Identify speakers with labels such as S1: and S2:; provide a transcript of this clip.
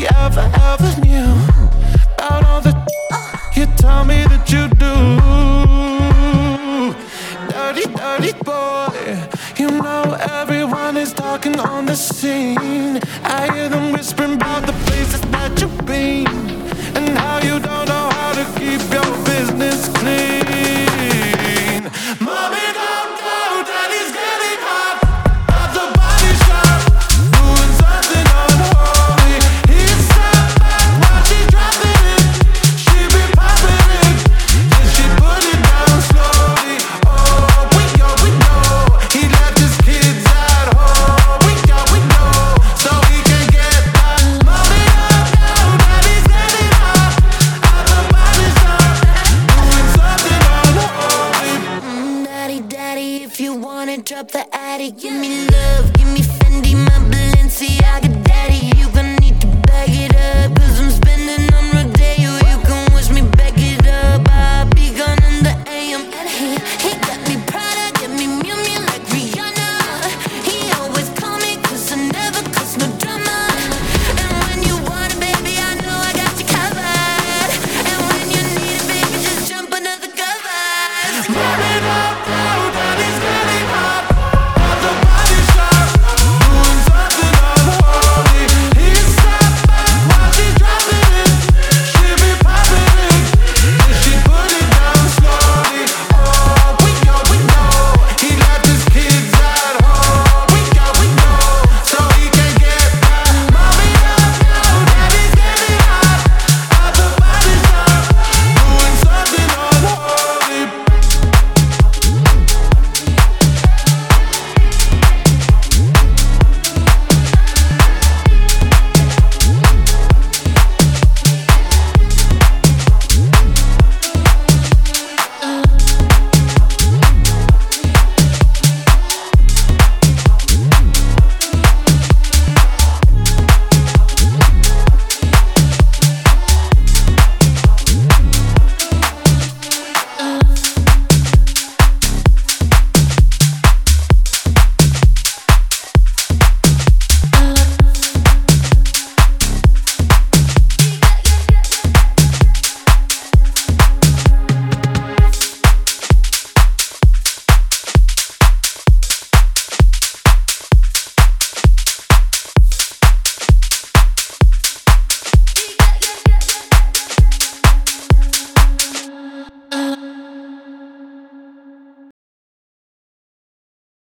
S1: ever knew about all the you tell me that you do. Dirty, dirty boy, you know everyone is talking on the scene. I hear them whispering about the places that you've been and how you don't know how to keep your business clean. Mommy, don't go, daddy's getting hot at the body shop, doing something unholy. He's sat back while she dropping it. She be popping it, then she put it down slowly. Oh, we know he left his kids at home. We know, so he can get that. Mommy, don't go, daddy's getting hot at the body shop, doing something unholy.
S2: Daddy, daddy, if you wanna drop the attic, give me love, give me Fendi, my Balenciaga.